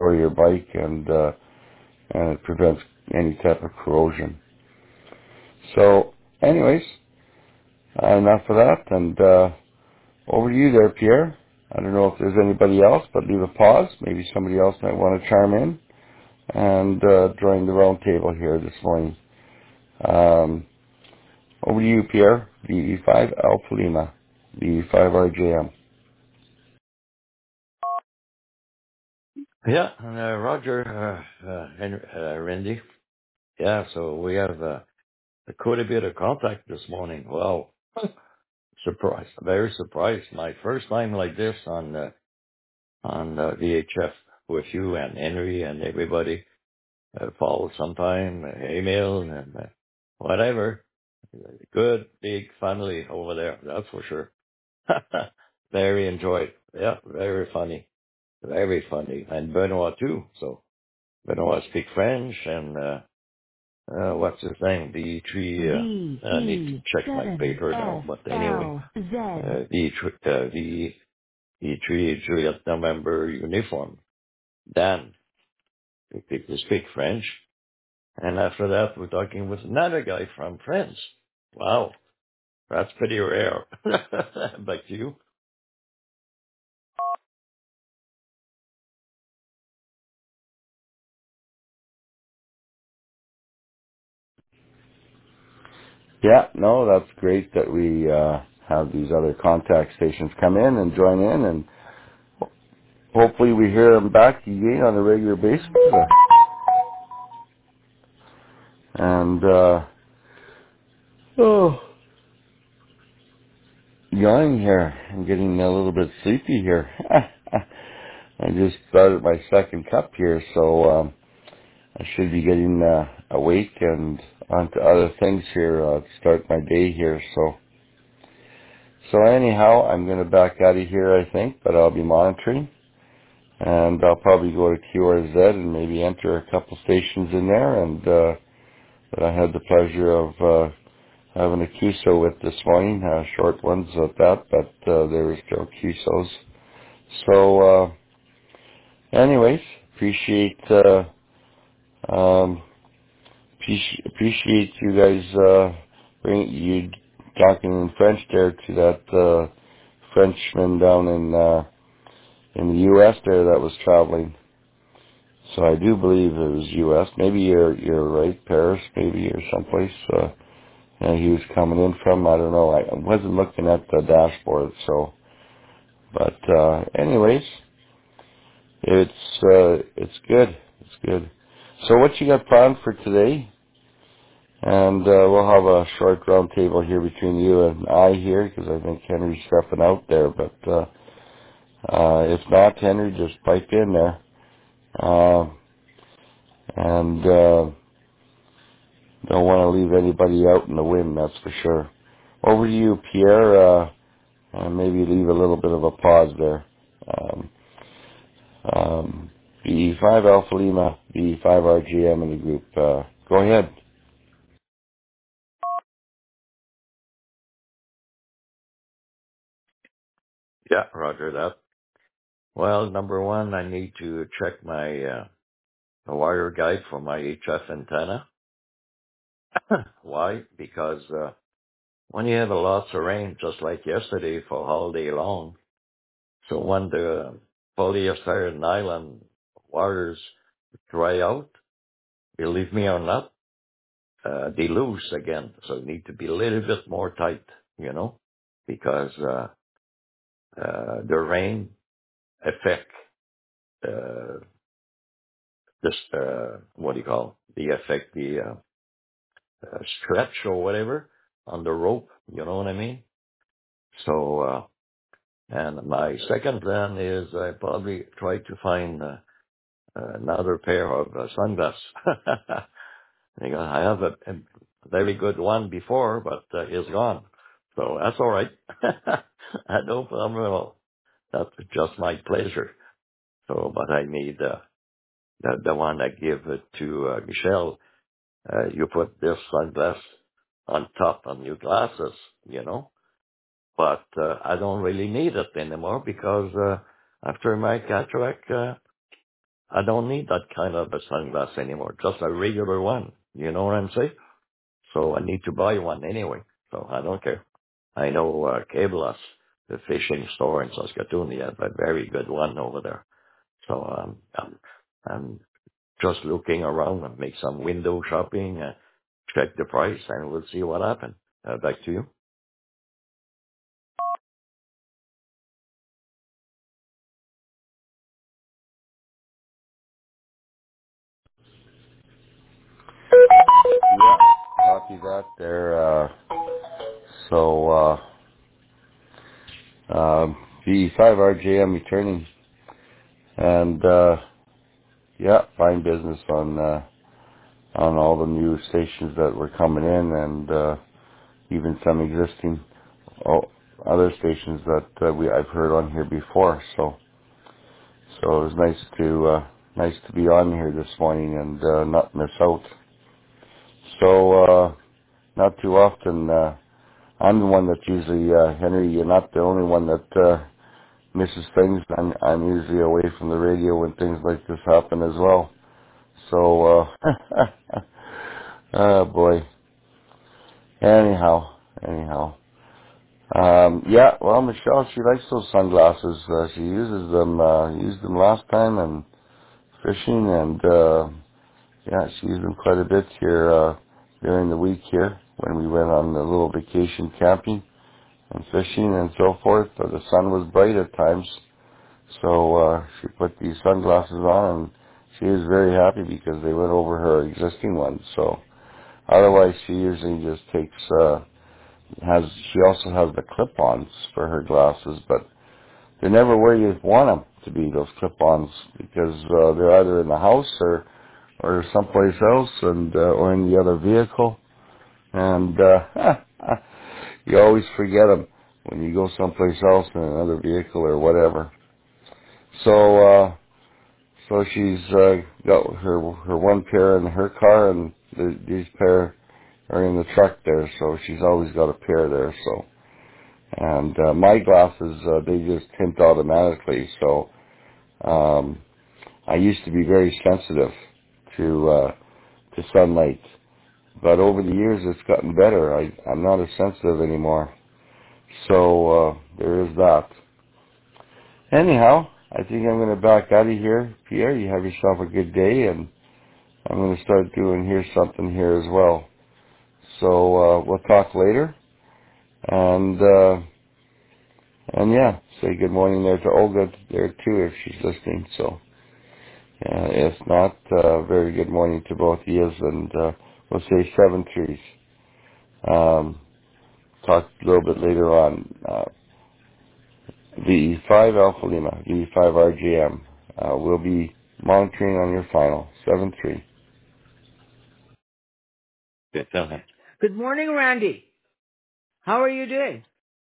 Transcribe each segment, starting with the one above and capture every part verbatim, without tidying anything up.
or your bike, and uh, and it prevents any type of corrosion. So, anyways, enough of that, and uh, over to you there, Pierre. I don't know if there's anybody else, but leave a pause. Maybe somebody else might want to chime in and uh, join the round table here this morning. Um, over to you, Pierre. V E five Alpha Lima, V E five R J M. Yeah, and, uh, Roger, uh, uh, Henry, uh, Randy. Yeah, so we have uh, quite a bit of contact this morning. Wow, surprised, very surprised. My first time like this on uh, on uh, V H F with you and Henry and everybody. Uh, followed sometime, uh, email and uh, whatever. Good big family over there, that's for sure. Very enjoyed. Yeah, very funny, very funny, and Benoit too. So Benoit speak French and. Uh, Uh, what's his name? The tree, uh, V I need to E check my seven paper now, S but anyway, L Z. uh, the, tr- uh, the, the tree, Juliet November uniform. Dan, we speak we speak French. And after that, we're talking with another guy from France. Wow. That's pretty rare. Back to you. Yeah, no, that's great that we uh, have these other contact stations come in and join in, and hopefully we hear them back again on a regular basis. And, uh, oh, yawning here. I'm getting a little bit sleepy here. I just started my second cup here, so um, I should be getting uh, awake and onto other things here uh, to start my day here. So, so anyhow, I'm going to back out of here, I think, but I'll be monitoring. And I'll probably go to Q R Z and maybe enter a couple stations in there. And uh, that I had the pleasure of uh, having a Q S O with this morning, uh, short ones at that, but uh, they were still Q S Os. So, uh, anyways, appreciate uh, um, appreciate appreciate you guys uh, bring you talking in French there to that uh, Frenchman down in uh, in the U S there that was traveling. So I do believe it was U S. Maybe you're you're right, Paris, maybe or someplace. Uh, and he was coming in from. I don't know. I wasn't looking at the dashboard. So, but uh, anyways, it's uh, it's good. It's good. So what you got planned for today? And uh, we'll have a short round table here between you and I here because I think Henry's stepping out there. But uh, uh, if not, Henry, just pipe in there. Uh, and uh, don't want to leave anybody out in the wind, that's for sure. Over to you, Pierre, uh, and maybe leave a little bit of a pause there. Um, um, B E five Alpha Lima, B E five R G M in the group. Uh, go ahead. Yeah, Roger that. Well, number one, I need to check my, uh, wire guide for my H F antenna. Why? Because, uh, when you have a lots of rain, just like yesterday for all day long, so when the polyester nylon wires dry out, believe me or not, uh, they loose again. So it need to be a little bit more tight, you know, because, uh, uh, the rain affect, uh, this, uh, what do you call, the affect the, uh, uh, stretch or whatever on the rope, you know what I mean? So, uh, and my second plan is I probably try to find, uh, another pair of uh, sunglasses. Because I have a, a very good one before, but uh, it's gone. So that's all right. I no problem at all. That's just my pleasure. So, but I need uh, the, the one I give it to uh, Michelle. Uh, you put this sunglass on top of your glasses, you know. But uh, I don't really need it anymore because uh, after my cataract, uh, I don't need that kind of a sunglass anymore, just a regular one. You know what I'm saying? So I need to buy one anyway. So I don't care. I know uh, Cabela's, the fishing store in Saskatoon, they have a very good one over there. So um, I'm, I'm just looking around and make some window shopping, uh, check the price, and we'll see what happens. Uh, back to you. Yeah, copy that there. Uh, so, uh, um, B five R J M returning. And, uh, yeah, fine business on, uh, on all the new stations that were coming in and, uh, even some existing, oh, other stations that uh, we, I've heard on here before. So, so it was nice to, uh, nice to be on here this morning and, uh, not miss out. So, uh, not too often, uh, I'm the one that usually, uh, Henry, you're not the only one that, uh, misses things. I'm, I'm usually away from the radio when things like this happen as well. So, uh, oh boy. Anyhow, anyhow. Um, yeah, well, Michelle, she likes those sunglasses. Uh, she uses them, uh, used them last time and fishing and, uh, yeah, she used them quite a bit here, uh, during the week here when we went on a little vacation camping and fishing and so forth. Uh, the sun was bright at times. So uh, she put these sunglasses on, and she was very happy because they went over her existing ones. So otherwise, she usually just takes uh, has. She also has the clip-ons for her glasses, but they're never where you want them to be. Those clip-ons because uh, they're either in the house or or someplace else, and uh, or in the other vehicle, and uh, you always forget them when you go someplace else in another vehicle or whatever. So. Uh, So she's uh, got her her one pair in her car, and the, these pair are in the truck there. So she's always got a pair there. So and uh, my glasses uh, they just tint automatically. So um, I used to be very sensitive to uh, to sunlight, but over the years it's gotten better. I I'm not as sensitive anymore. So uh, there is that. Anyhow, I think I'm going to back out of here, Pierre. You have yourself a good day, and I'm going to start doing here something here as well. So uh, we'll talk later, and uh, and yeah, say good morning there to Olga there too if she's listening. So uh, if not, uh, very good morning to both of you, and uh, we'll say seven trees. Um, talk a little bit later on. Uh, V E five Alpha Lima, V E five R G M. Uh, we'll be monitoring on your final seven three. Okay, tell him. Good morning, Randy. How are you doing?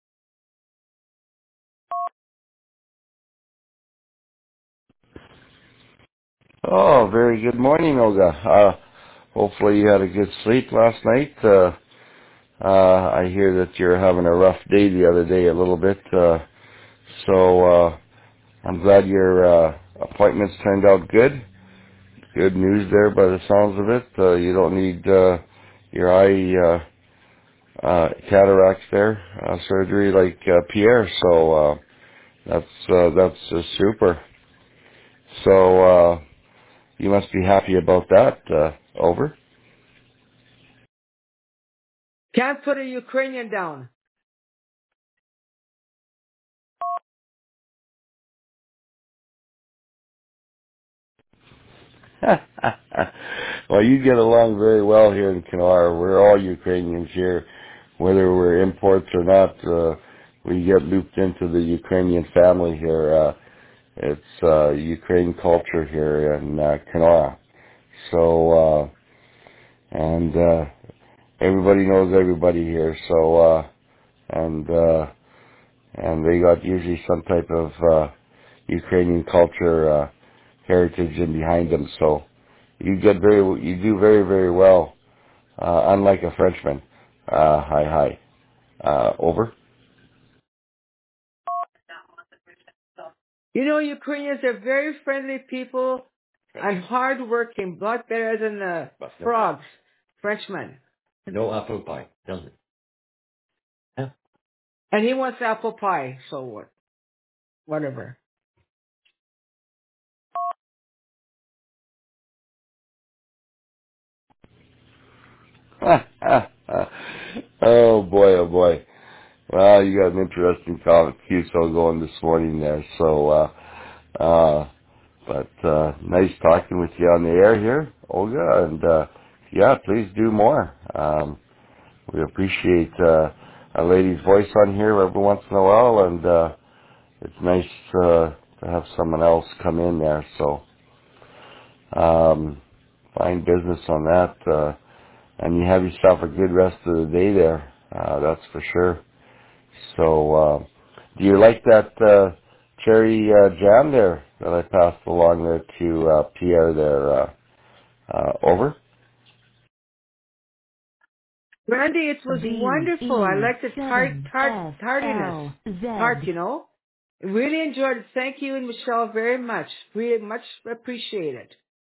Oh, very good morning, Olga. Uh, hopefully you had a good sleep last night. Uh, uh, I hear that you're having a rough day the other day a little bit. Uh, so uh, I'm glad your uh, appointments turned out good. Good news there by the sounds of it. Uh, you don't need uh, your eye uh, uh, cataracts there, uh, surgery like uh, Pierre. So uh, that's uh, that's uh, super. So uh, you must be happy about that. Uh, over. Can't put a Ukrainian down. Well, you get along very well here in Kenora. We're all Ukrainians here, whether we're imports or not. Uh, we get looped into the Ukrainian family here. Uh, it's uh, Ukraine culture here in uh, Kenora. So, uh, and uh, everybody knows everybody here. So, uh, and uh, and they got usually some type of uh, Ukrainian culture uh, heritage in behind them. So. You get very, you do very, very well, uh, unlike a Frenchman. Uh, hi, hi. Uh, over. You know, Ukrainians are very friendly people. and hard-working, a lot better than the But no, frogs, Frenchman. no apple pie, doesn't. Yeah. And he wants apple pie, so what? Whatever. Oh boy, oh boy. Well, you got an interesting comment Q S O going this morning there. So, uh, uh, but, uh, nice talking with you on the air here, Olga. And, uh, yeah, please do more. Um, we appreciate, uh, a lady's voice on here every once in a while. And, uh, it's nice, uh, to have someone else come in there. So, um, fine business on that. Uh, and you have yourself a good rest of the day there. Uh, that's for sure. So, uh, do you like that uh, cherry uh, jam there that I passed along there to uh, Pierre there uh, uh, over? Randy, it was B wonderful. I E like the tart, seven tart, F tardiness. L Tart, Z. you know? Really enjoyed it. Thank you and Michelle very much. Really much appreciated.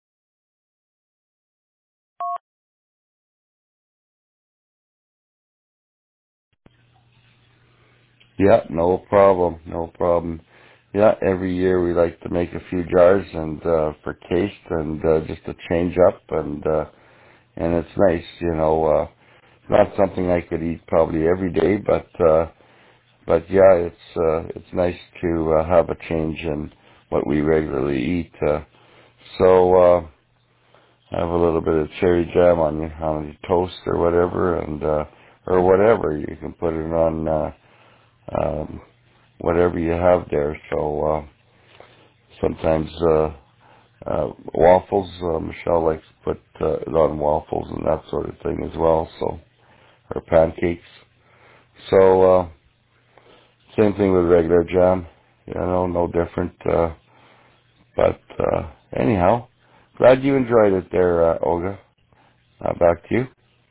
Yeah, no problem, no problem. Yeah, every year we like to make a few jars and uh, for taste and uh, just to change up and uh, and it's nice, you know. Uh, not something I could eat probably every day, but uh, but yeah, it's uh, it's nice to uh, have a change in what we regularly eat. Uh, so. Uh, have a little bit of cherry jam on your on your toast or whatever, and uh, or whatever you can put it on uh, um, whatever you have there. So uh, sometimes uh, uh, waffles. Uh, Michelle likes to put uh, it on waffles and that sort of thing as well. So or pancakes. So uh, same thing with regular jam. You know, no different. Uh, but uh, anyhow, glad you enjoyed it there, uh, Olga. Uh, back to you.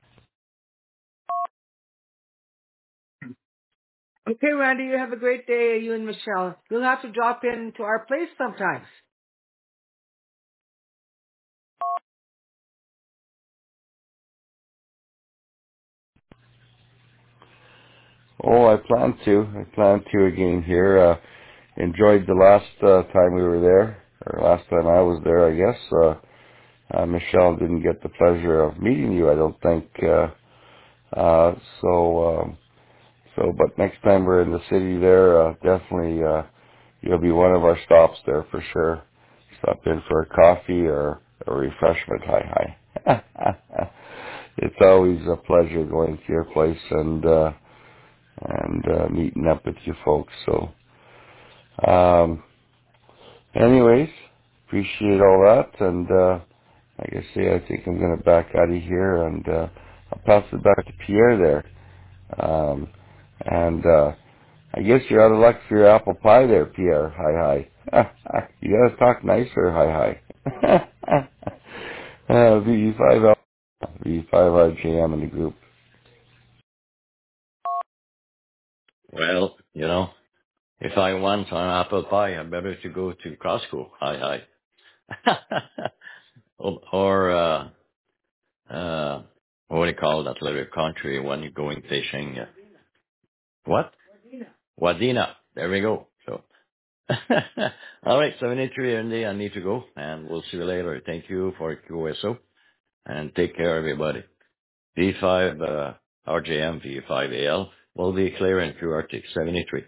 Okay, Randy, you have a great day, you and Michelle. You'll have to drop in to our place sometimes. Oh, I plan to. I plan to again here. Uh, enjoyed the last uh, time we were there, or last time I was there, I guess. Uh, uh, Michelle didn't get the pleasure of meeting you, I don't think. Uh, uh, so, um, so, but next time we're in the city there, uh, definitely uh, you'll be one of our stops there for sure. Stop in for a coffee or a refreshment. Hi, hi. It's always a pleasure going to your place and. Uh, and uh, meeting up with you folks. So, um, anyways, appreciate all that. And uh, like I say, I think I'm going to back out of here, and uh, I'll pass it back to Pierre there. Um, and uh, I guess you're out of luck for your apple pie there, Pierre. Hi, hi. You got to talk nicer. Hi, hi. uh, V five L, V five R J M in the group. Well, you know, if I want an apple pie, I better to go to Costco. Hi, hi. or, or uh, uh, what do you call that little country when you're going fishing? What? Wadena. There we go. So, all right, seventy-three, Andy, I need to go, and we'll see you later. Thank you for Q S O, and take care, everybody. V five, uh, R J M, V five A L will be clearing through Arctic seventy-three.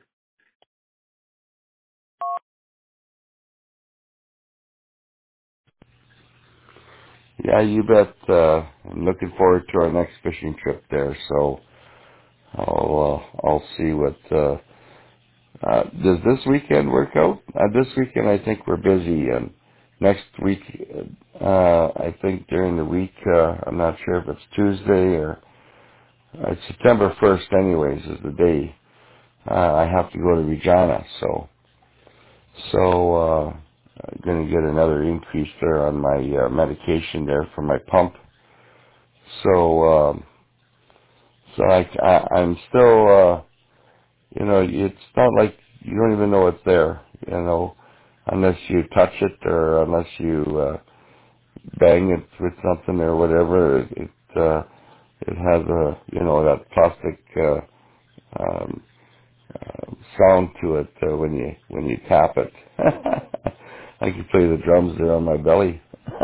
Yeah, you bet. Uh, I'm looking forward to our next fishing trip there. So I'll uh, I'll see what. Uh, uh, does this weekend work out? Uh, this weekend I think we're busy, and next week uh, I think during the week uh, I'm not sure if it's Tuesday or uh, it's September first. Anyways, is the day uh, I have to go to Regina. So so uh, I'm gonna get another increase there on my uh, medication there for my pump. So. Um, So I, I I'm still, uh, you know, it's not like you don't even know it's there, you know. unless you touch it or unless you uh, bang it with something or whatever. It it, uh, it has a you know that plastic uh, um, uh, sound to it uh, when you when you tap it. I can play the drums there on my belly.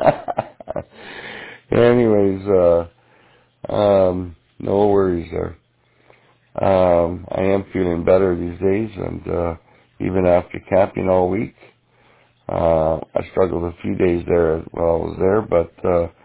Anyways, uh, um, no worries there. Um, I am feeling better these days, and uh, even after camping all week, uh, I struggled a few days there while I was there, but uh,